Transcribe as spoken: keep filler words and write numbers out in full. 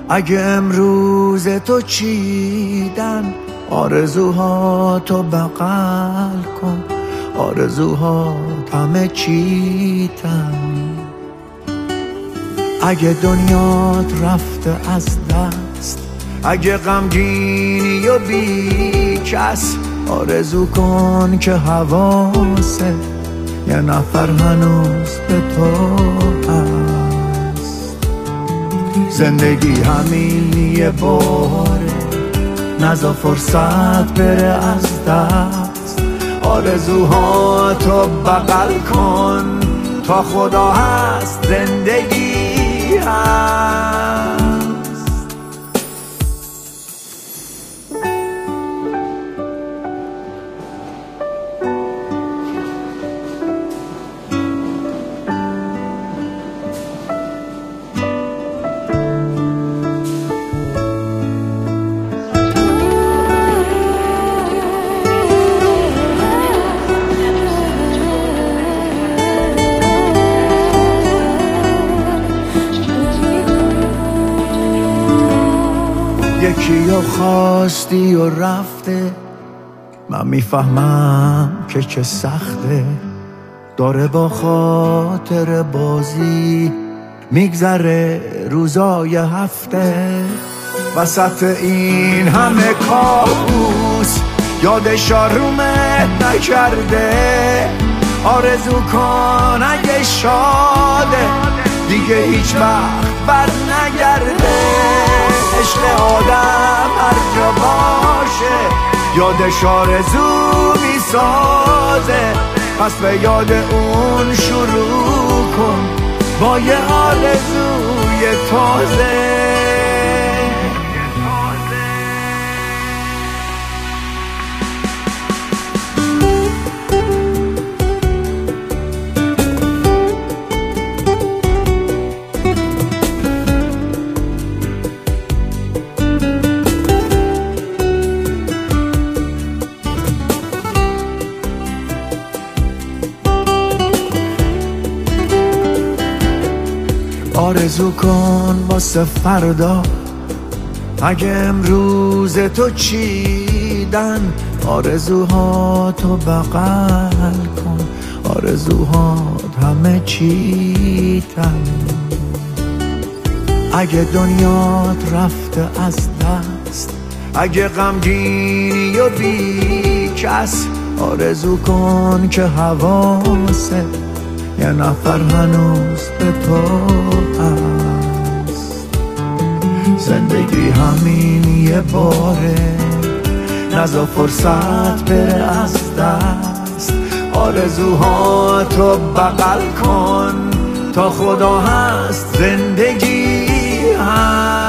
اگه امروز تو چیدن آرزوها تو بغل کن، آرزوها همه چیتن. اگه دنیات رفته از دست، اگه غمگینی و بی کس، آرزو کن که حواسه یه نفر هنوز به تو هست. زندگی همین یه باره، نذار فرصت بره از دست. آرزوها تو بغل کن، تا خدا هست زندگی هست. یکی رو خواستی و رفته، من میفهمم که چه سخته. داره با خاطر بازی میگذره روزای هفته. وسط این همه کابوس یادش آرومت نکرده. آرزو کن اگه شاده دیگه هیچ وقت بر نگرده. عشق آدم هر جا باشه یادش آرزو میسازه. پس به یاد اون شروع کن با یه آرزوی تازه. آرزو کن واسه فردا، اگه امروز تو چیدن آرزوها تو بغل کن، آرزوهات همه چیتن. اگه دنیات رفته از دست، اگه غمگینی و بی کس، آرزو کن که حواسه یه نفر هنوز به تو هست. زندگی همین یه باره، نذار فرصت بره از دست. آرزوها تو بغل کن تا خدا هست زندگی هست.